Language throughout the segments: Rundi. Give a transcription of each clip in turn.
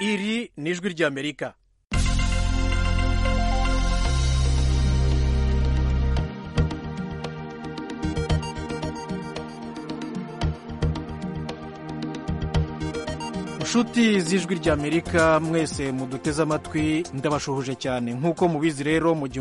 iri ni ijwi ry'Amerika. inshuti z'ijwi ry'Amerika mwese muduteze amatwi ndabashuhuje cyane. nk'uko mubizi rero mu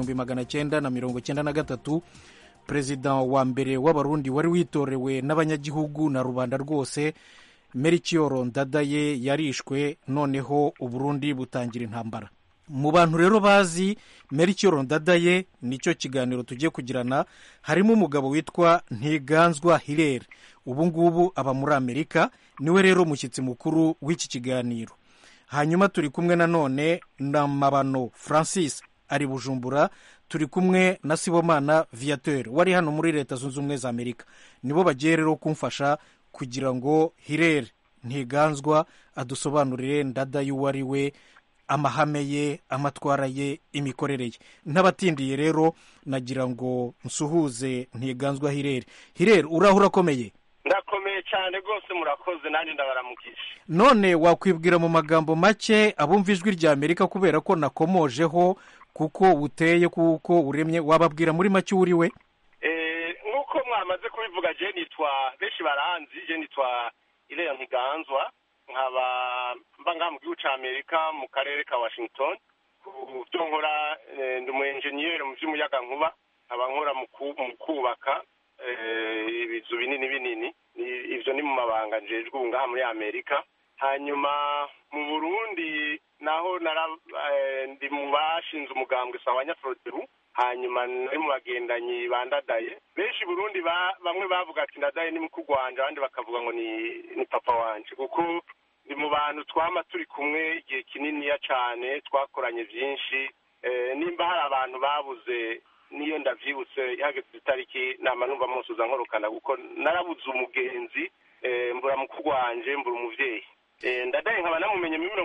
1993 perezida wa mbere w'abarundi wari witorewe n'abanyagihugu na rubanda rwose Melchior Ndadaye yarishwe, noneho Uburundi butangira intambara. Mu bantu rero bazi Melchior Ndadaye nicyo kiganiro tugiye kugirana harimo umugabo witwa Ntiganzwa Hilaire, ubu ngubu aba muri Amerika, niwe rero mushyitsi mukuru w'iki kiganiro. Hanyuma turi kumwe nanone na Mabano Francis ari Bujumbura, turi kumwe na Sibomana Viateur wari hano muri Leta Zunze Ubumwe za Amerika. Nibo bagiye rero kumfasha kugira ngo Hilaire Ntiganzwa adusobanurire Ndadaye uwari we, amahame ye, amatwara ye, imikorere ye. Ntabatindiye rero nagira ngo nsuhuze Ntiganzwa Hilaire. Hilaire, urahura komeye? Ndakomeye cyane rwose, murakoze, nanjye ndabaramukije. None wakwibwira mu magambo make abumva ijwi ry'Amerika kubera ko nakomojeho kuko uteye kuko uremye, wababwira muri make uri we? Nk'uko mwamaze kubivuga, je nitwa, benshi baranzi, je nitwa Hilaire Ntiganzwa, nkaba mba ngaha mu gihugu cy'Amerika mu karere ka Washington. Byo nkora ndi umu engineer mu by'umuyagankuba, nkaba nkora mu kubaka ibizu binini. Ivyo ni mu mabanga njejwe ubu ngaha muri Amerika. Hanyuma mu Burundi naho ndi mu bashinze umugambwe Sahwanya Frodebu, hanyuma nari mu bagendanyi ba Ndadaye. Benshi Burundi bamwe bavuga ati Ndadaye ni mukuru wanje, abandi bakavuga ngo ni papa wanje, kuko ndi mu bantu twama turi kumwe igihe kininiya cyane, twakoranye byinshi. Nimba hari abantu babuze, niyo ndavyibutse ihageze itariki nama numva musuza nkorokana, kuko narabuze umugenzi, mbura mukuru wanje, mbura umuvyeyi. Ndadaye nkaba namumenye mu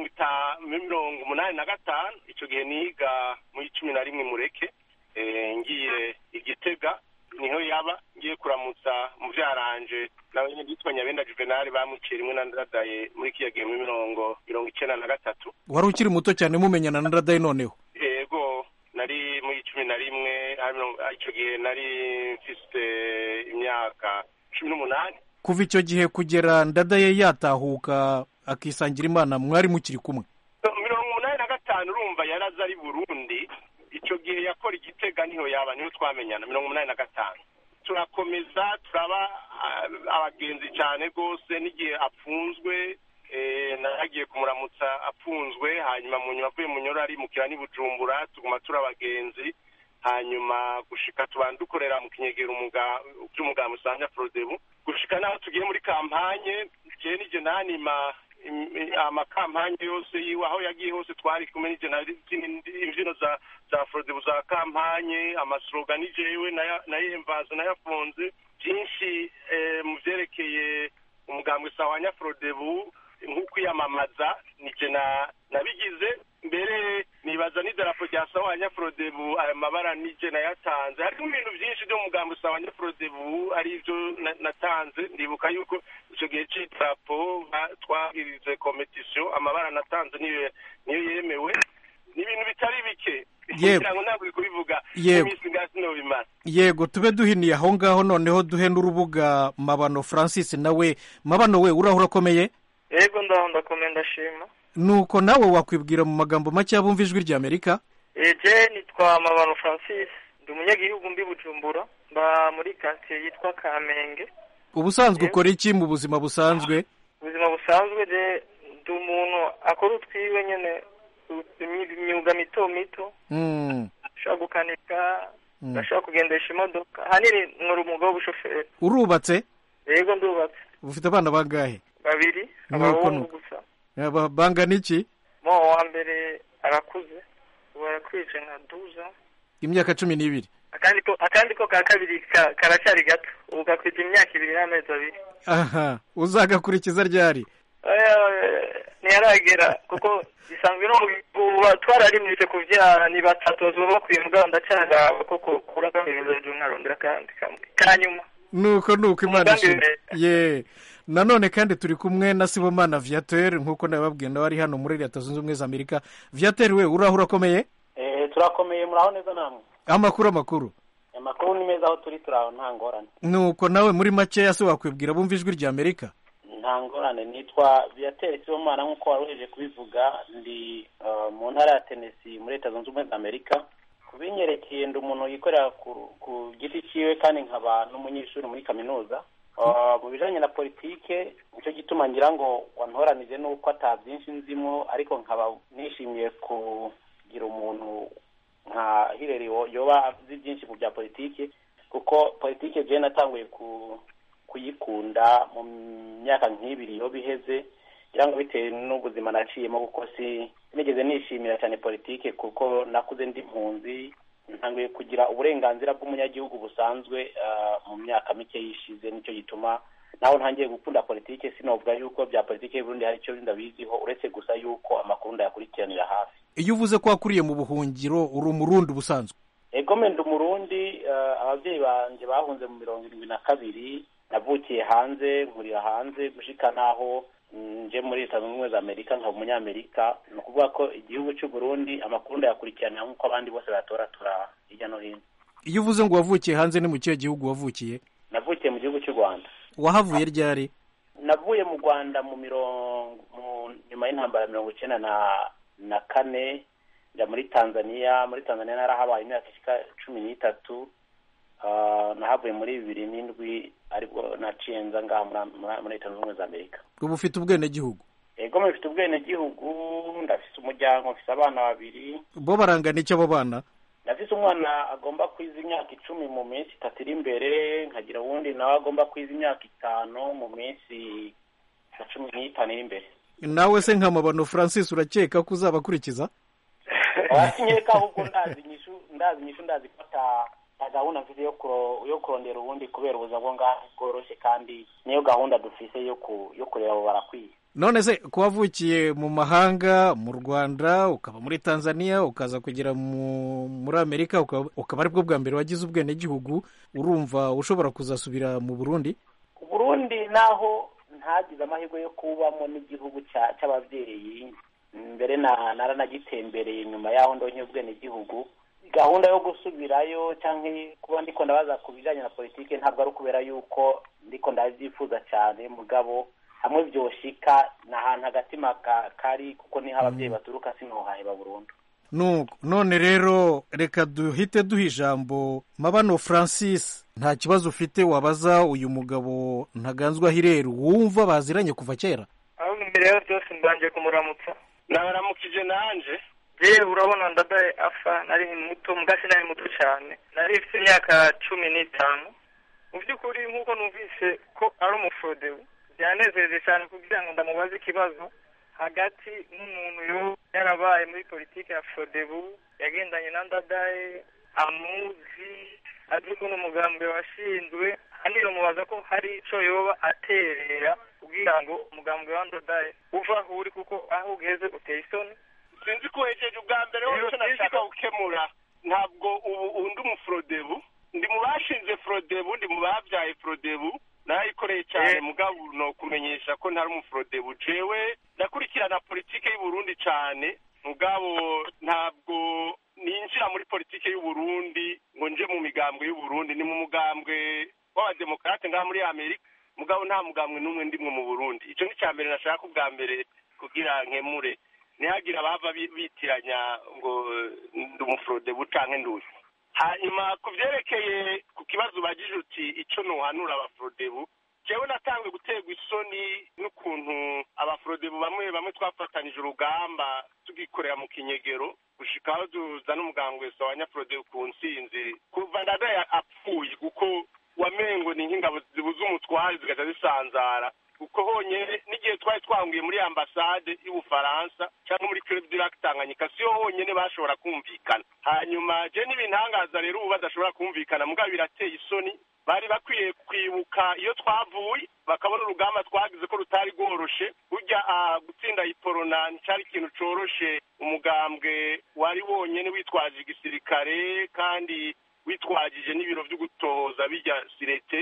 1985, ico gihe niga mu 11 Mureke, ngiye Igitega, niho yaba ngiye kuramutsa muvyaranje nawe nyine yitwa Nyabenda Juvenal, bamuciye rimwe na Ndadaye muri kiya gihe mu 1993. Wari ukiri muto cyane mumenyana na Ndadaye noneho? Yego, nari mu 11, ico gihe nari mfite imyaka 18. Kuva icyo gihe kugera Ndadaye yatahuka akisangira Imana mwari mukiri kumwe? 1985 urumva yaraza ari Burundi, icyo gihe yakora Igitega niho yaba, niho twamenyana 1985. Turakomeza turaba abagenzi cyane rwose, n'igihe apfunzwe naragiye kumuramutsa apfunzwe, hanyuma mu nyuma avuye mu nyoro ari mukira ni Bujumbura, tuguma turabagenzi. Hanyuma gushika tubandukorera mu kinyegera by'umugabo Sahwanya Frodebu, gushika naho tugiye muri kampanye. Je nije nanima amakampanye yose yiwe, aho yagiye hose twari kumwe, nije imbyino za Frodebu za kampanye, amaslogan jewe nayemvaza nayafunze byinshi mu byerekeye umugambwe Sahwanya Frodebu, nk'uko yamamaza nije nabigize mbere. Nibaza n'idarapo rya Sahwanya Frodebu, aya mabara nije nayatanze. Hari ibintu byinshi byo mugambwe Sahwanya Frodebu ari ibyo natanze. Ndibuka yuko icyo gihe cy'idarapo twagirize competition, amabara natanze niyo yemewe. Ni ibintu bitari bike, kugira ngo ntabwo kubivuga iminsi ngasi no bimara. Yego, tube duhiniye aho ngaho, noneho duhe n'urubuga Mabano Francis. nawe Mabano, we urahura komeye? Yego, ndakomeye, ndashima. Nuko nawe wakwibwira mu magambo make abumva ijwi ry'Amerika? Je nitwa Mabano Francis, ndi umunyagihugu mbi Bujumbura, mba muri quartier yitwa Kamenge. Ubusanzwe ukora iki mu buzima busanzwe? Ubuzima busanzwe je ndi umuntu akora utwiwe nyene, imyuga mito. Ndashaka gukanika, ndashaka kugendesha imodoka, hanini nkora umwuga w'ubushoferi. Urubatse? Yego, ndubatse. Ufite abana bangahe? 2, abahungu gusa. Bangana iki? Mo wa mbere arakuze, barakwije nka 12, imyaka 12. akandi ko ka kabiri karacyari gato, ubu gakwije imyaka 2 n'amezi 2. Aha, uzagakurikiza ryari? Ntiyaragera, kuko bisanzwe no twararimije kuvyara ni 3 zo bakwiye mugabo ndacyanga kuko kurakabiriza by'umwarondera kandi kanyuma. Nuko Imana ishimwe. nanone kandi turi kumwe na Sibomana Viateur nk'uko nababwiye nawe ari hano muri Leta Zunze Ubumwe za Amerika. Viateur, we uraho urakomeye? Turakomeye, muraho neza namwe? Amakuru ni meza, aho turi turaho nta ngorane. Nuko nawe muri make se wakwibwira bumva ijwi rya Amerika? Nta ngorane, nitwa Viateur Sibomana nk'uko waruheje kubivuga, ndi mu ntara ya Tennessee muri Leta Zunze Ubumwe za Amerika. Kubinyerekeye ndi umuntu yikorera ku giti ciwe kandi nkaba n'umunyeshuri muri kaminuza. Mu bijanye na politike, nicyo gituma ngira ngo wantoranije nuko atabyinshi nzimo, ariko nkaba nishimiye kugira umuntu nka Hillary yoba azi byinshi mu bya politike, kuko politike je natanguye kuyikunda mu myaka nk'ibiri yo biheze, ngira ngo bitewe n'ubuzima naciyemo, kuko sinigeze nishimira cyane politike kuko nakuze ndi impunzi, ntanguye kugira uburenganzira bw'umunyagihugu busanzwe mu myaka mike yishize. Nicyo gituma naho ntangiye gukunda politike, sinovuga yuko bya politike y'Uburundi hari icyo ndabiziho, uretse gusa yuko amakuru ndayakurikiranira hafi. Iyo uvuze ko wakuriye mu buhungiro, uri umurundi busanzwe? Ego ndi umurundi. Ababyeyi banje bahunze mu 1972, navukiye hanze, nkurira hanze gushika naho nje muri Leta Zunze Ubumwe za Amerika nkaba umunyamerika. Ni ukuvuga ko igihugu cy'u Burundi amakuru ndayakurikirana nk'uko abandi bose batoratora hirya no hino. Iyo uvuze ngo wavukiye hanze, ni mu kihe gihugu wavukiye? Navukiye mu gihugu cy'u Rwanda. Wahavuye ryari? Navuye mu Rwanda nyuma y'intambara ya 1994, njya muri Tanzania. Muri Tanzania narahabaye imyaka ishika 13. Nahavuye muri 2007, ariko naciye nza ngaha muri Leta Zunze Ubumwe za Amerika. Ubu ufite ubwenegihugu? Ego mfite ubwenegihugu, ndafise umuryango, mfise abana 2. Bo barangana iki abo bana? Ndafise umwana agomba kwiza imyaka 10 mu minsi 3 iri imbere, nkagira uwundi nawe agomba kwiza imyaka 5 mu minsi 15 iri imbere. Nawe se nk'amabano Francis urakeka ko uzabakurikiza? Wasinyeka ahubwo ndazi kwata gahunda mfite yo kurondera ubundi kubera ubuza bwo ngaho bworoshye, kandi niyo gahunda dufise yo kureba abo barakwiye. None se ko wavukiye mu mahanga, mu Rwanda, ukaba muri Tanzania, ukaza kugera muri Amerika, ukaba ari bwo bwa mbere wagize ubwenegihugu, urumva ushobora kuzasubira mu Burundi? Burundi naho ntagize amahirwe yo kubamo n'igihugu cy'abavyeyi, mbere naranagitembereye nyuma yaho ndonye ubwenegihugu. Gahunda yo gusubirayo canke kuba ndiko ndabaza ku bijanye na politike ntabwo ari ukubera yuko ndiko ndavyifuza cyane, mugabo hamwe byoshika n'ahantu agatima kari, kuko niho abavyeyi baturuka sinohaheba burundu. None rero reka duhite duha ijambo Mabano Francis. Nta kibazo ufite wabaza uyu mugabo Ntaganzwa Hillary wumva baziranye kuva kera? Aho imbere ya byose mbanje kumuramutsa. Nabaramukije nanje. Urabona ndadaye afa, nari muto, mugasi nari muto cyane, nari mfite imyaka 15. Mu by'ukuri nk'uko numvise ko ari umufrodebu, byanezereje cyane kugira ngo ndamubaze ikibazo hagati n'umuntu yarabaye muri politike ya frodebu, yagendanye na ndadaye, amuzi, ariko n'umugambi washinzwe, kandi mubaza ko hari ico yoba aterera kugira ngo umugambi wa ndadaye uva uri, kuko aho ugeze uteye isoni. Sinzi ko hejeje ubwa mbere wose nashaka gukemura. Ntabwo undi umufrodebu, ndi mu bashinze frodebu, ndi mu babyaye frodebu, nayikoreye cyane, mugabo no kumenyesha ko ntari umufrodebu. Jewe ndakurikirana politike y'u Burundi cyane, mugabo ntabwo ninjira muri politike y'u Burundi ngo nje mu migambwe y'u Burundi. Ni mu mugambwe w'abademokrate ngaha muri Amerika, mugabo nta mugambwe n'umwe ndimwe mu Burundi. Ico ni cyambere nashaka ubwa mbere kugira nkemure, nihagira bava bitiranya ngo ndi umufrodebu canke nduzi. Hanyuma kuvyerekeye ku kibazo bagije uti ico nohanura abafrodebu, jewe natangwe guterwa isoni n'ukuntu abafrodebu bamwe twafatanije urugamba tugikorera mu kinyegero gushika aho tuzana umugambwe wa nyafrodebu ku ntsinzi kuva ndadaye apfuye, kuko wamengo ni nk'ingabo zibuze umutware zigaca zisanzara, kuko honyene n'igihe twari twanguye muri ambasade y'Ubufaransa cyangwa muri Club du Lac Tanganyika, siyo honyene bashobora kumvikana. Hanyuma je n'ibintangaza rero ubu badashobora kumvikana, mugabo birateye isoni. Bari bakwiye kwibuka iyo twavuye, bakabona urugamba twagize ko rutari rworoshe. Burya gutsinda iporona nicari ikintu coroshe. Umugambwe wari wonyene witwaje igisirikare kandi witwajije n'ibiro byo gutoza bijya sirete.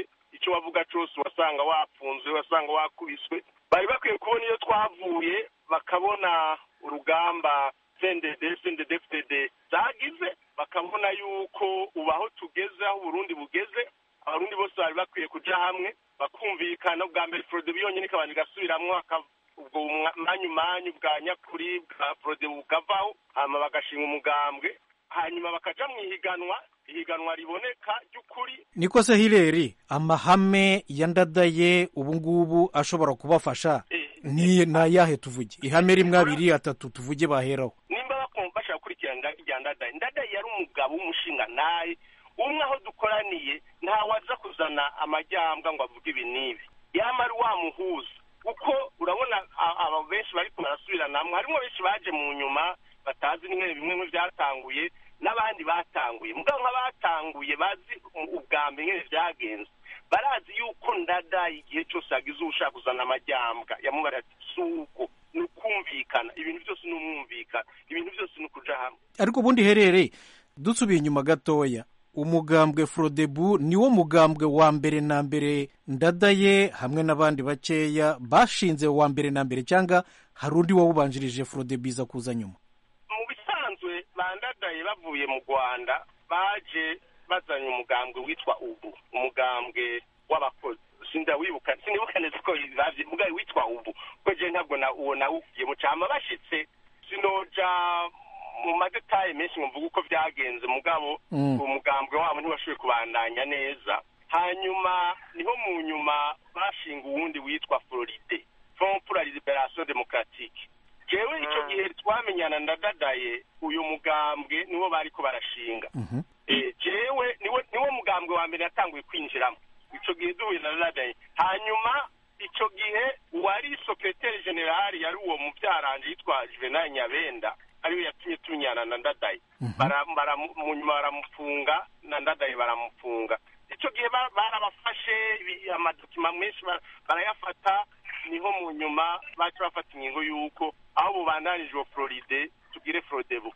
icyo wavuga cyose wasanga wafunzwe wasanga wakubiswe bari bakwiye kubona iyo twavuye bakabona urugamba CNDD-FDD zagize bakabona yuko ubu aho tugeze aho Burundi bugeze abarundi bose bari bakwiye kuja hamwe bakumvikana bwa mbere Frodebu yonyine ikabanje igasubiramwo ubwo manyu bwa nyakuri bwa Frodebu bukavaho hama bagashinga umugambwe hanyuma bakaja mu ihiganwa riboneka ry'ukuri. Niko se Hilary, amahame ya Ndadaye ubu ngubu ashobora kubafasha ni nayahe tuvuge? Ihame rimwe abiri atatu tuvuge baheraho. Nimba bashaka gukurikirana irya Ndadaye yari umugabo w'umushinga naye umwe aho dukoraniye ntawaza kuzana amajyambwa ngo avuge ibi n'ibi yamara wamuhuza uko urabona aba benshi bariko barasubiranamwe harimo benshi baje mu nyuma batazi n'ingene bimwe byatanguye n'abandi batanguye mugabo nk'abatanguye bazi ubwambe ingene byagenze barazi yuko Ndadaye igihe cyose agize ushaka kuzana amajyambwa yamubara ati suko nukumvikana ibintu byose n'umwumvikana ibintu byose n'ukuja hamwe. Ariko ubundi herere dusubiye inyuma gatoya umugambwe Frodebu niwo mugambwe wa mbere na mbere Ndadaye hamwe n'abandi bakeya bashinze wa mbere na mbere cyangwa hari undi wawubanjirije Frodebu iza kuza nyuma? Mu bisanzwe Ndadaye bavuye mu Rwanda baje bazanye umugambwe witwa ubu umugambwe w'abakozi sinibuka neza ko bavye mugaye witwa ubu ko je ntabwo nawugiye mu cama bashitse sinoja mu madetaye menshi ngo mvuga uko byagenze mugabo umugambwe wabo ntibashoboye kubandanya neza hanyuma niho mu nyuma bashinga uwundi witwa Floride Front pour la Libération Démocratique. Jewe icyo gihe twamenyana Ndadaye uyu mugambwe niwo bariko barashinga jewe niwo mugambwe wa mbere yatanguye kwinjiramo icyo gihe duhuye na Ndadaye hanyuma icyo gihe wari secrétaire général yari uwo mubyaranje yitwa Juvenal Nyabenda ariwe yatumye tumenyana na Ndadaye mu nyuma baramufunga na Ndadaye baramufunga icyo gihe barabafashe amadokima menshi barayafata niho mu nyuma bacu bafata ingingo y'uko aho bubandanije Floride tugire Frodebu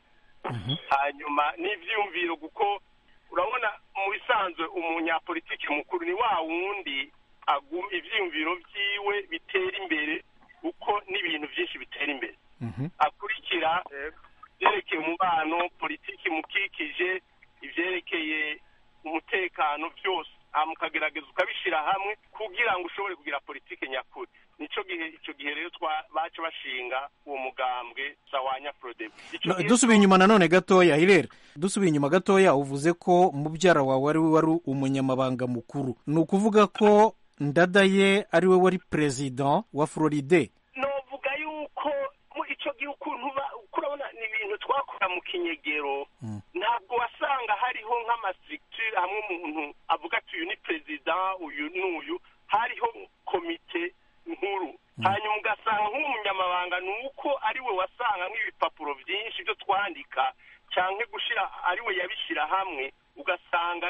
hanyuma n'ivyumviro kuko urabona mu bisanzwe umunyapolitiki mukuru ni wa wundi ivyumviro vyiwe bitera imbere uko n'ibintu byinshi bitera imbere akurikira ivyerekeye umubano politiki mukikije ivyerekeye umutekano byose mukagerageza ukabishira hamwe kugira ngo ushobore kugira politiki nyakuri icyo gihe rero baca bashinga uwo mugambwe sawanya Frodebu. Dusubiye inyuma nanone gatoya Hilary dusubiye inyuma gatoya uvuze ko mubyara wawe wari umunyamabanga mukuru ni ukuvuga ko Ndadaye ari we wari president wa Floride? Novuga yuko mu icyo gihe ukuntu urabona ni ibintu twakora mu kinyegero ntabwo wasanga hariho nk'amastructure hamwe umuntu avuga ati uyu ni president uyu n'uyu hariho komite nkuru hanyuma ugasanga nk'umunyamabanga ni uko ariwe wasanga nk'ibipapuro byinshi byo twandika cyangwa gushira ariwe yabishira hamwe ugasanga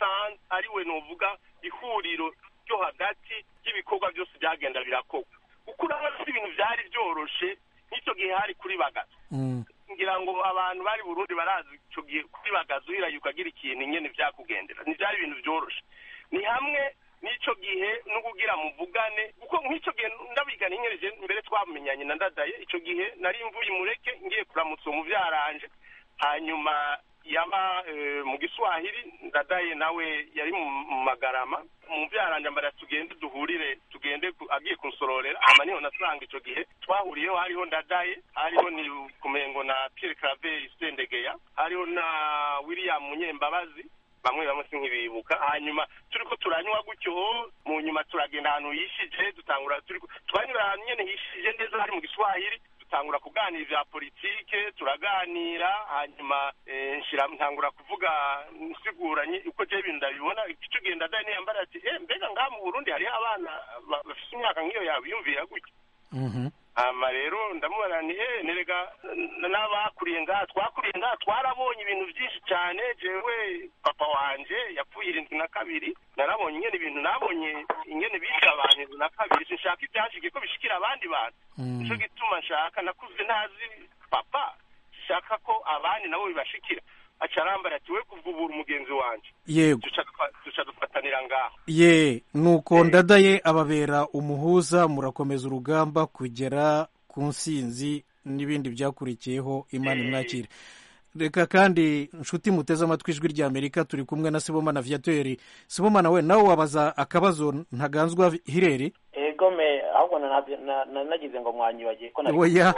ariwe novuga ihuriro ryo hagati y'ibikorwa byose byagenda birakorwa kuko urabona ibintu byari byoroshe n'icyo gihe hari kuri Bagaza ngira ngo abantu bari Burundi barazi icyo gihe kuri Bagaza uhirayuka agira ikintu nyene vyakugendera ntivyari ibintu byoroshe ni hamwe n'icyo gihe no kugira muvugane kuko nk'icyo gihe ndabigana inyereje mbere twamenyanye na Ndadaye icyo gihe nari mvuye Mureke ngiye kuramutsa umuvyaranje hanyuma yaba mu Giswahili Ndadaye nawe yari mu Magarama umuvyaranje mbara tugende duhurire tugende agiye kunsororera ama niho nasanga icyo gihe twahuriyeho hariho Ndadaye hariho ni kumengo na Pierre Claver Sendegeya hariho na William Munyembabazi bamwe nk'ibibuka hanyuma turiko turanywa gutyo mu nyuma turagenda ahantu yishije dutangura twanyura ahantu nyene hishije neza hari mu Giswahili dutangura kuganira vya politike turaganira hanyuma ntangura kuvuga nsiguranye uko je ibintu ndabibona icyo genda Ndadaye yambara ati mbega ngaha mu Burundi hari abana bafite imyaka nk'iyo yawe yumvira gutyo rero ndamubona ni nerega n'abakuriye ngaha twakuriye ngaha twarabonye ibintu byinshi cyane jewe papa wanje yapfuye 72 narabonye ingene ibintu nabonye ingene bisha abantu 72 sinshaka ibyashike ko bishikira abandi bantu nico gituma nshaka nakuze ntazi papa shaka ko abandi nabo bibashikira acarambara ati we kuvubura umugenzi wanje yego duca dufatanira ngaho nuko Ndadaye ababera umuhuza murakomeza urugamba kugera ku nsinzi n'ibindi byakurikiyeho Imana imwakire. Reka kandi nshuti muteze amatwi ijwi rya Amerika turi kumwe na Sibomana Viateur. Sibomana we nawe wabaza akabazo Ntaganzwa Hilary? Egome ahubwo nagize ngo mwanyibagiye ko oya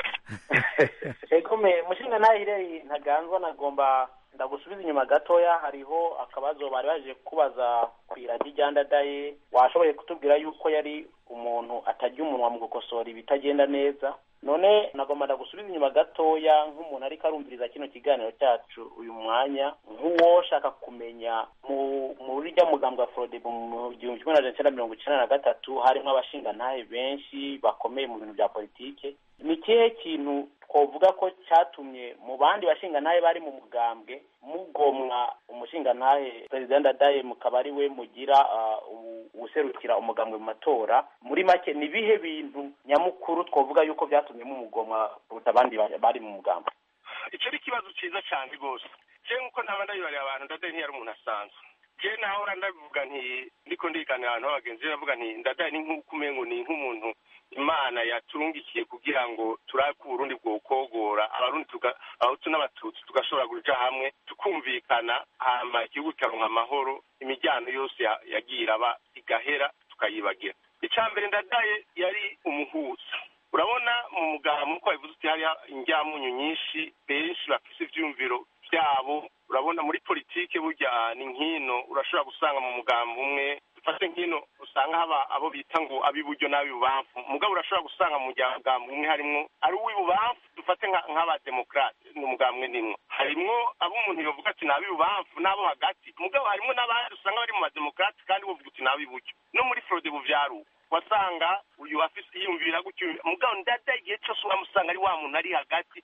Egome mushinga na Hilary Ntaganzwa nagomba ndagusubiza inyuma gatoya. Hariho akabazo bari baje kubaza kwiradi rya Ndadaye, washoboye kutubwira yuko yari umuntu atajya umunwa mu gukosora ibitagenda neza. None nagomba ndagusubiza inyuma gatoya nk'umuntu ariko arumviriza kino kiganiro cyacu uyu mwanya, nk'uwo shaka kumenya muri rya mugambwe wa Frodebu mu 1993 harimo abashingantahe benshi bakomeye mu bintu bya politike. Ni kihe kintu twovuga ko cyatumye mu bandi bashingantahe bari mu mugambwe mugomwa umushingantahe President Ndadaye mukaba ari we mugira userukira umugambwe mu matora? Muri make ni bihe bintu nyamukuru twovuga yuko byatumye mu mugomwa abandi bari mu mugambwe? Icyo ari kibazo cyiza cyane rwose. Je nkuko naba ndabibariye abantu, Ndadaye ntiyari umuntu asanzwe. Je naho ndabivuga nti ndiko ndiganira abantu abagenzi bavuga nti Ndadaye ni nk'ukumengo ni nk'umuntu Imana yaturungikiye kugira ngo turake Burundi bwokogora abarundi abahutu n'abatutsi tugashobora kuja hamwe tukumvikana hama igihugu kikaronka amahoro, imijyano yose yagira aba igahera tukayibagira. Icambere Ndadaye yari umuhuza. Urabona mu mugambwe ko bivuze uti hari injyamunyu nyinshi benshi bafise ivyumviro byabo. Urabona muri politike burya ni nkino urashobora gusanga mu mugambwe umwe dufate nkino usanga haba abo bita ngo abiburyo n'abibubamfu, mugabo urashobora gusanga mu mugambwe umwe harimo ari uwibubamfu dufate nk'aba demokrate mu mugambwe nimwe harimo abo umuntu yovuga ati n'abibubamfu n'abo hagati, mugabo harimo n'abandi usanga bari mu bademokrate kandi bovuga ati n'abiburyo. No muri Frodebu vyaru wasanga uyu afise yumvira gutyo, mugabo Ndadaye igihe cyose uramusanga ari wa muntu ari hagati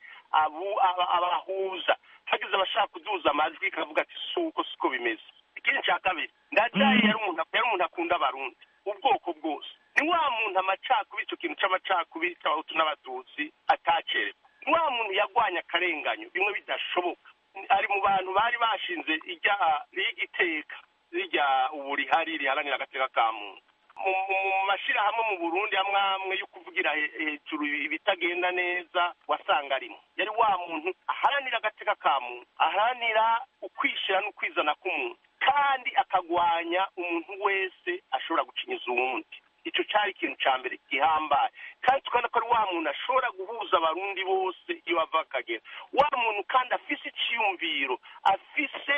abahuza hagize abashaka kuduza amajwi kavuga ati suko siko bimeze. Ikindi cya kabiri Ndadaye yari umuntu akunda abarundi ubwoko bwose. Ni wa muntu amacakubiri, icyo kintu c'amacakubiri c'abahutu n'abatutsi atacere. Ni wa muntu yagwanya akarenganyo bimwe bidashoboka. Ari mu bantu bari bashinze igiteka rijya uburihari riharanira agateka ka muntu mu mashirahamwe mu Burundi amwe yo kuvugira hejuru ibitagenda neza wasanga arimo. Yari wa muntu aharanira agateka ka muntu, aharanira ukwishira no kwizana k'umuntu, kandi akagwanya umuntu wese ashobora gucinyiza uwundi. Icyo cyari ikintu cya mbere gihambaye, kandi tukabona ko ari wa muntu ashobora guhuza abarundi bose iyo bava akagera. Wa muntu kandi afise icyiyumviro, afise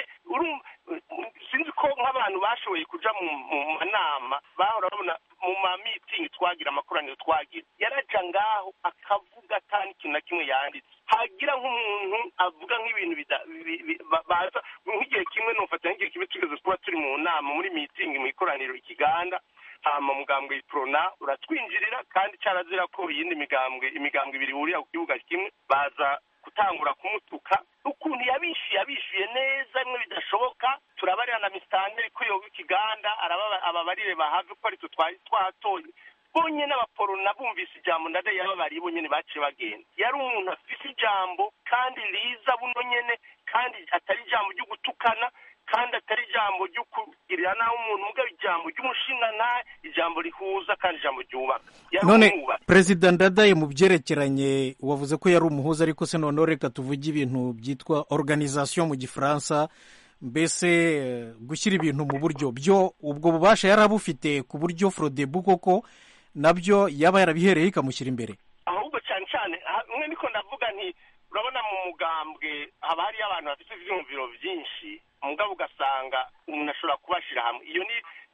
sinzi ko nk'abantu bashoboye kuja mu manama bahora babona mu ma meeting twagira amakoraniro twagira, yaraja ngaho akavuga atani ikintu na kimwe yanditse. Hagira nk'umuntu avuga nk'ibintu baza nk'igihe kimwe nofata nk'igihe kimwe tugeze kuba turi mu nama muri meeting mu ikoraniro ikiganda, hama mugambwe iprona uratwinjirira kandi cyarazira ko iyindi imigambwe ibiri hurira ku kibuga kimwe baza gutangura kumutuka ukuntu yabishyuye neza bimwe bidashoboka. Turabarira na mistande ko yo ikiganda ababarire bahave ko ari twatoye bonye n'abaporona bumvise ijambo Ndadaye yababariye bonyene baciye bagenda. Yari umuntu afise ijambo kandi liza buno nyene, kandi atari ijambo ryo gutukana, kandi atari ijambo ryo kugirira naho umuntu mugabo ijambo ry'umushingana, ijambo rihuza kandi ijambo ryubaka. None President Ndadaye mu byerekeranye wavuze ko yari umuhuza, ariko se none reka tuvuge ibintu byitwa organisation mu Gifaransa, mbese gushyira ibintu mu buryo byo ubwo bubasha yarabufite ku buryo Frodebu koko nabyo yaba yarabihereye ikamushyira imbere. Ahubwo cyane mwe niko ndavuga nti urabona mu mugambwe haba hari abantu bafite ivyumviro byinshi, mugabo ugasanga umuntu ashobora kubashira hamwe. Iyo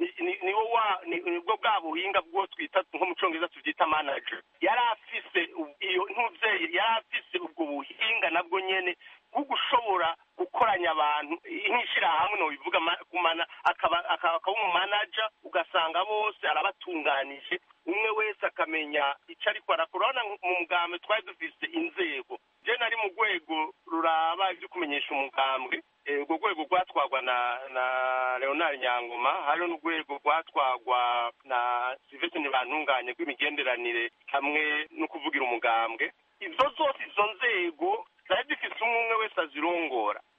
nibwo bwa buhinga bwo twita nko mu Congereza tuvyita manager. Yari afise iyo ntuzeye, yari afise ubwo buhinga nabwo nyene bwo gushobora gukoranya abantu nk'ishira hamwe no bivuga kumana akaba mu manager, ugasanga bose arabatunganije, umwe wese akamenya icyo ariko arakorana. Mu mugambwe twari dufise inzego, je nari mu rwego ruraba ibyo kumenyesha umugambwe. Urwo rwego rwatwagwa na Leonard Nyangoma, hariho n'urwego rwatwagwa na Sylvestre Ntibantunganye rw'imigenderanire hamwe no kuvugira umugambwe. Izo zose izo nzego zari zifise umwe wese azirongora,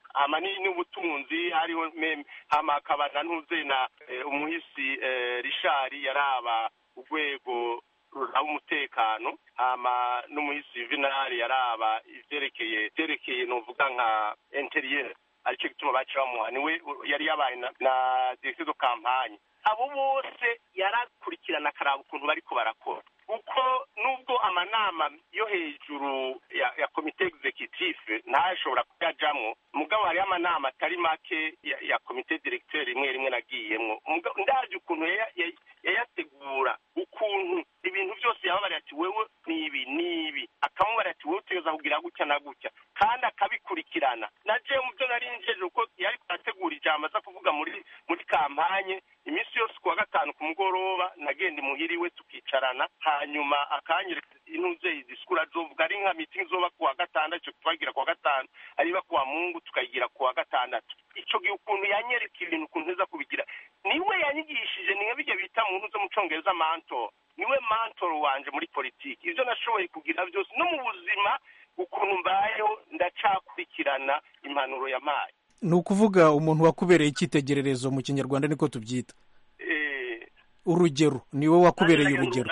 hama n'ubutunzi hariho hama akaba na ntuze na umuhisi Richard yaraba urwego ruraba umutekano, hama n'umuhisi Vinari yaraba ivyerekeye novuga nka interieur, aricyo gituma baciye bamuha, niwe yari yabaye na directeur de campagne. Abo bose yarakurikirana akaraba ukuntu bariko barakora, uko nubwo amanama yo hejuru ya komite executive ntashobora kuyajamwo, mugabo hari amanama atari make ya komite directeur rimwe nagiyemwo, ndaje ukuntu yayategura, ukuntu ibintu byose yababara ati wewe nibi akamubara ati wewe uteza kugira gutya na gutya, kandi akabikurikirana. Naje mu byo narinjeje uko yari kwategura ijambo aza kuvuga muri kampanye, iminsi yose kuwa gatanu ku mugoroba nagenda imuhiriwe tukicarana, hanyuma akanyereka intuze disikuru azovuga, ari nka meeting zoba kuwa gatandatu twagira kuwa gatanu, ariba kuwa Mungu tukayigira kuwa gatandatu. Ico gihe ukuntu yanyereka ibintu ukuntu nza kubigira, niwe yanyigishije, niwe bijya bita mu ntuze mu Congereza mentor, niwe mentor wanje muri politiki. Ivyo nashoboye kugira byose no mu buzima, ukuntu mbayeho ndacakurikirana impanuro yamaye. Ni ukuvuga umuntu wakubereye icyitegererezo mu Kinyarwanda niko tubyita. Urugero, niwe wakubereye urugero.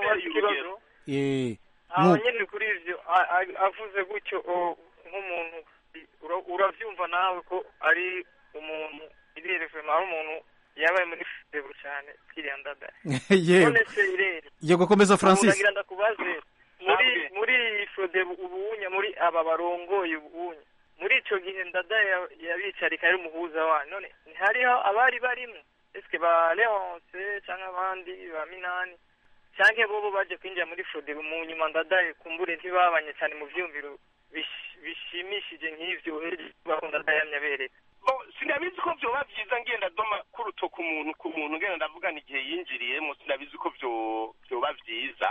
Nyine kuri ivyo avuze gutyo nk'umuntu uravyumva nawe ko ari umuntu irerefema, ari umuntu yabaye muri febo cyane kiriya ndada. Yego komeza Francis. Ndagira ndakubaze muri Frodebu ubunya, muri aba barongoye ubunya, muri ico gihe ndada yabicarika ari umuhuza wa none hariho abari barimo, eske ba Leonce cyangwa abandi ba Minani cyangwa bobo baje kwinjira muri Frodebu mu nyuma ndada kumbure ntibabanye cyane mu vyumviro bishimishije nk'ivyo bakunda ndayamya bereka. Sinabizi ko vyoba vyiza ngenda doma kuruto ku muntu ngenda ndavugana igihe yinjiriyemo, sinabizi ko vyoba vyiza.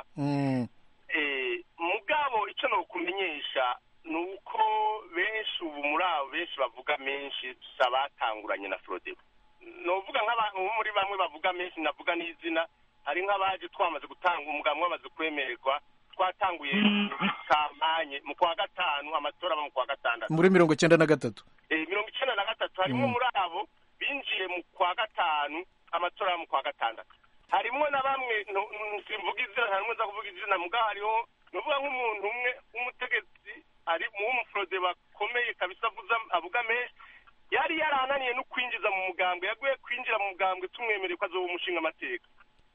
Mugabo ico no kumenyesha nuko benshi ubu muri abo benshi bavuga menshi sabatanguranye na Frodebu. Novuga muri bamwe bavuga menshi, navuga n'izina, hari nk'abaje twamaze gutanga umugambi wamaze kwemererwa, twatanguye kampanye mu kwa gatanu, amatora mu kwa gatandatu muri 1993. 1993 harimo muri abo binjiye mu kwa gatanu, amatora mu kwa gatandatu. Harimo na bamwe simvuga izina, harimo za kuvuga izina, mugabo hariho novuga nk'umuntu umwe w'umutegetsi ari mu Frode bakomeye kabisa avuga menshi, yari yarananiye no kwinjiza mu mugambwe, yaguye kwinjira mu mugambwe tumwemereye ko azoba umushinga amateka.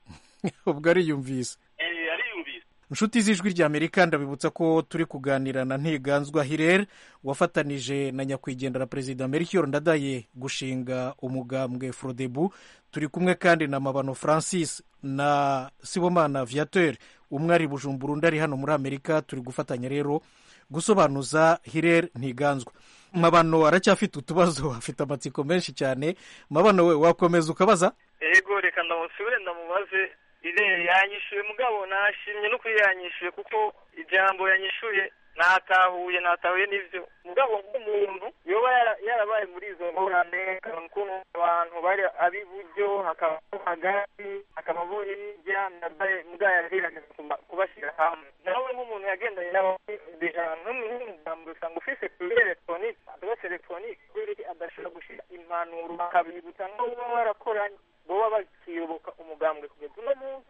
Ubwo ariyumvise. Ariyumvise. Inshuti z'Ijwi ry'Amerika, ndabibutsa ko turi kuganira na Ntiganzwa Hilaire wafatanije na nyakwigendera Perezida Melchior Ndadaye gushinga umugambwe Frodebu. Turi kumwe kandi na Mabano Francis na Sibomana Viateur, umwe ari Bujumbura undi ari hano muri Amerika. Turi gufatanya rero gusobanuza Hilaire Ntiganzwa. Mabano aracyafite utubazo, afite amatsiko menshi cyane. Mabano we wakomeza ukabaza? Ego reka ndamusubire ndamubaze. Ile yanyishuye mugabo nashimye no kuyanyishuye kuko ijambo yanyishuye natahuye n'ivyo. Mugabo nk'umuntu yoba yarabaye muri izo ngorane, kankuno abantu bari abiburyo hakaba hagati hakaba buri byanabaye mugaya yariraga kubashira hamwe. Nawe nk'umuntu yagendanye nabo deja n'umugambo usanga ufise kuri electronique, adresse electronique kuri adashobora gushira impanuro bakabibutsa ngo barakoranye boba bakiyoboka umugambwe kugeza uno munsi,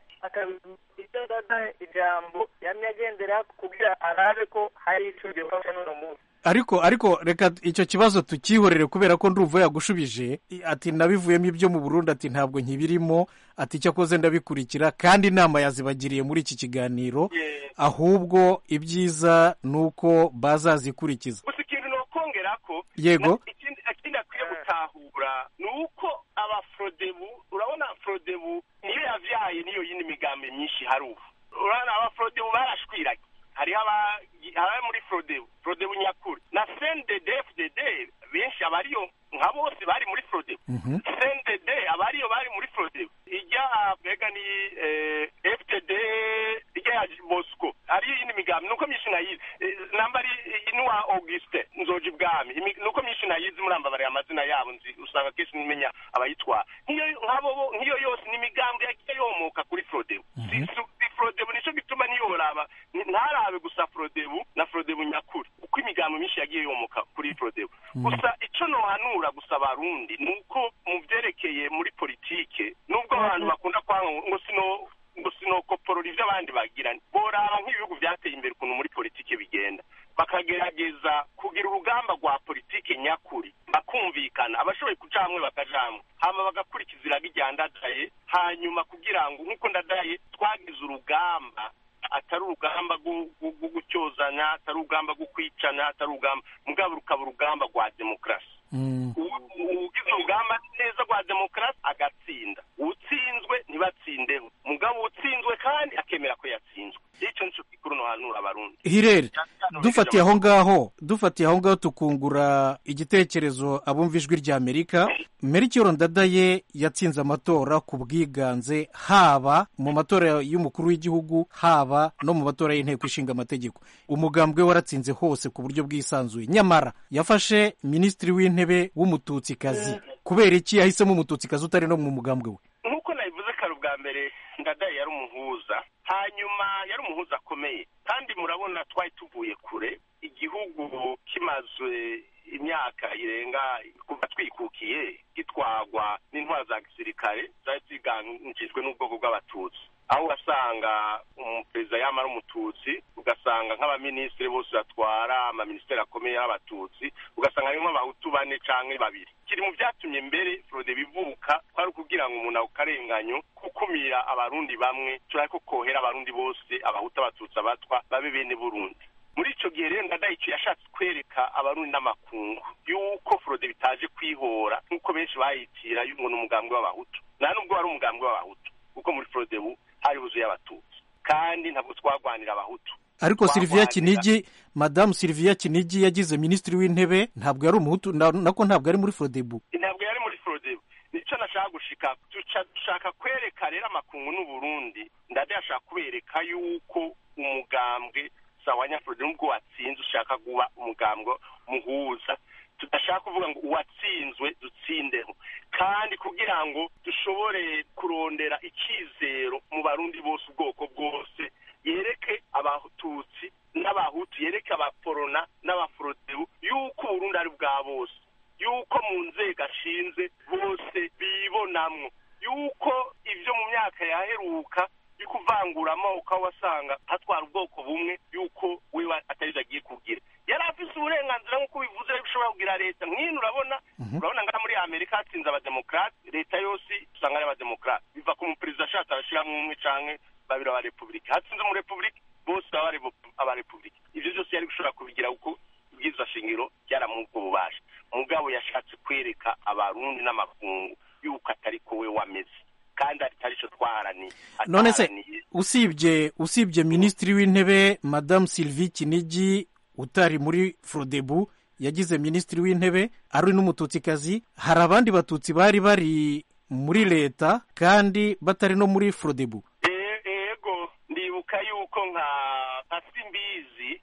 akabidada ijambo yamyagendera kugira arabe ko hari ico gifasha n'uno munsi. Ariko reka icyo kibazo tukihorere kubera ko ndumva yagushubije ati nabivuyemo ibyo mu Burundi, ati ntabwo nkibirimo, ati cyakoze ndabikurikira kandi inama yazibagiriye muri iki kiganiro, ahubwo ibyiza nuko bazazikurikiza. Gusa ikintu no kongerako, yego ikindi akwiye gutahura nuko aba Frodebu, urabona Frodebu niyo yavyaye niyo yindi migambi myinshi hari ubu. Urabona aba Frodebu barashwiranye, hari muri Frodebu nyakuri na CNDD FDD benshi abariyo nka bose bari muri Frodebu. CNDD abariyo bari muri Frodebu, ijya bega ni FDD ijya Bosco ari yindi migambi nuko myinshi nayizi, nambari inwa Auguste nzoji bwami nuko myinshi nayizi muramba bari amazina yabo nzi usanga kesi nimenya abayitwa nkiyo yose ni migambi yagiye yomoka kuri Frodebu. Frodebu nico gituma niyoraba ntarabe gusa Frodebu na Frodebu nyakuri uko imigambi myinshi yagiye yomoka kuri Frodebu. Gusa ngo sinokoporora ibyo abandi bagira, boraba nk'ibihugu byateye imbere ukuntu muri politiki bigenda, bakagerageza kugira urugamba rwa politiki nyakuri, bakumvikana, abashoboye kuca hamwe bakaja hamwe, hama bagakurikiza iraga rya Ndadaye, hanyuma kugira ngo nk'uko Ndadaye twagize urugamba, atari urugamba rwo gucyozanya, atari urugamba rwo kwicana, atari urugamba mugabo rukaba urugamba rwa demokarasi. Ugize urugamba neza rwa demokarasi agatsinda, utsinzwe ntibatsindeho, mugabo utsinzwe kandi akemera ko yatsinzwe. Icyo nico gikuru no hanura abarundi. Hirere, dufatiye aho ngaho tukungura igitekerezo abumva ijwi rya Amerika. Melchior Ndadaye yatsinze amatora ku bwiganze, haba mu matora y'umukuru w'igihugu, haba no mu matora y'inteko ishinga amategeko. Umugambwe waratsinze hose ku buryo bwisanzuye, nyamara yafashe minisitiri w'intebe w'umututsikazi. Kubera iki yahisemo umututsikazi utari no mu mugambwe we? Nkuko nabivuze kare ubwa mbere, Ndadaye yari umuhuza, hanyuma yari umuhuza akomeye, kandi murabona twari tuvuye kure, igihugu kimaze imyaka irenga kuva twikukiye gitwagwa n'intwaro za gisirikare zari ziganjijwe n'ubwoko bw'abatutsi, aho ugasanga umuperezida yamara umututsi, ugasanga nk'abaminisitiri bose batwara amaminisiteri akomeye y'abatutsi, ugasanga harimo abahutu 4 canke 2. Kiri mu byatumye mbere Frode bivuka, kwari kugira ngo umuntu awukarenganyo kukumira abarundi bamwe, turako kohera abarundi bose, abahutu abatutsi abatwa babe bene Burundi. Muri ico gihe rero Ndadaye yashatse kwereka abarundi n'amakungu yuko Frode bitaje kwihora nkuko benshi bayitira y'umuntu umugambwe w'abahutu, na nubwo wari umugambwe w'abahutu, kuko muri Frode hari buzuye abatutsi, kandi ntabwo twagwanira abahutu. Ariko Sylvia Kinigi, Madame Sylvia Kinigi yagize minisitiri w'intebe, ntabwo yari umuhutu, nako ntabwo ari muri Frodebu. Ntabwo yari muri Frodebu. Nico nashaka gushika, dushaka kwereka rero amakungu n'u Burundi, Ndadaye ashaka kubereka yuko umugambwe sawanya Frodebu ngo watsinze ushaka guba umugambwe muhuza, tudashaka kuvuga ngo uwatsinzwe dutsindeho, kandi kugira ngo dushobore kurondera ikizero mu barundi bose ubwoko bwose, yereke abatutsi n'abahutu, yereke abaporona n'abafrodebu yuko Burundi ari bwa bose, yuko mu nzego ashinze bose bibonamwo, yuko ivyo mu myaka yaheruka bikuvangura amoko wasanga hatwara ubwoko bumwe, yuko wewe atari agiye kugira. Yari afise uburenganzira nk'uko bivuze bishobora kugira leta nk'ino. Urabona ngaha muri Amerika hatsinze abademokrate, leta yose usanga ari abademokrate, biva ku muperezida ashatse arashiramwo umwe canke 2 aba republika, hatsinze mu republika bose aba republika. Ivyo byose yari gushobora kubigira uko ubwiza shingiro byaramuko bubasha, mugabo yashatse kwereka abarundi n'amakungu yuko atari ko we wameze, kandi atari cyo twaharaniye. None se usibye minisitiri w'intebe Madame Sylvie Kinigi utari muri Frodebu yagize minisitiri w'intebe ari n'umututsikazi, hari abandi batutsi bari muri leta kandi batari no muri Frodebu? Ego ndibuka yuko nka Simbizi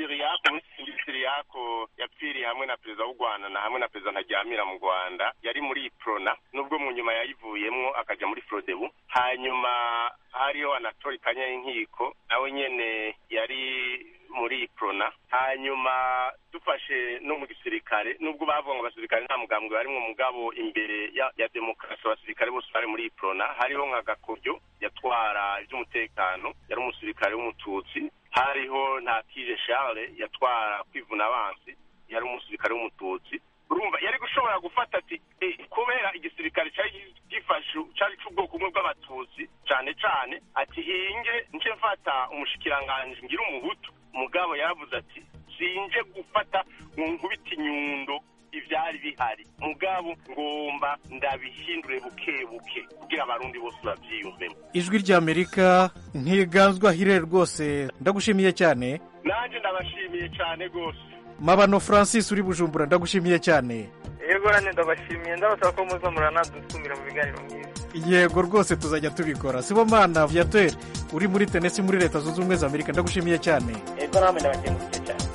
Siriyako yapfiriye hamwe na perezida w'u Rwanda na hamwe na perezida Ntaryamira mu Rwanda, yari muri Prona, nubwo mu nyuma yayivuyemwo akaja muri Frodebu. Hanyuma hariho Anatole Kanyayinkiko nawe nyene yari muri Prona. Hanyuma dufashe no mu gisirikare, nubwo bavuga ngo abasirikare nta mugambwe barimwo, mugabo imbere ya demokarasi abasirikare bose bari muri Prona. Hariho nka Gakoryo yatwara iby'umutekano, yari umusirikare w'umututsi. Hariho Ntakije Charles yatwara kwivuna abansi, yari umusirikare w'umututsi. Urumva yari gushobora gufata ati kubera igisirikare cyari cy'ubwoko bumwe bw'abatutsi cane ati hinge nje mfata umushikiranganje ngira umuhutu, mugabo yaravuze ati sinje gufata nkubita inyundo ivyari bihari, mugabo ngomba ndabihindure buke kugira abarundi bose bavyiyumvemo. Ijwi rya Amerika ntiganzwa Hirere rwose ndagushimiye cyane. Nanje ndabashimiye cyane rwose. Mabano Francis uri Bujumbura ndagushimiye cyane. Yego nane ndabashimiye, ndabasaba ko muza muranadusumira mu biganiro mwiza. Yego rwose tuzajya tubikora. Sibomana Viateur uri muri Tennessee muri Leta Zunze Ubumwe za Amerika ndagushimiye cyane. Yego namwe ndabakengurukiye cyane.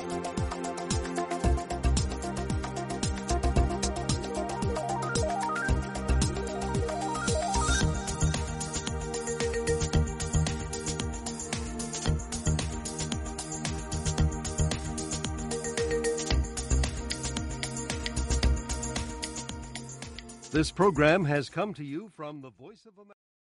This program has come to you from the Voice of America.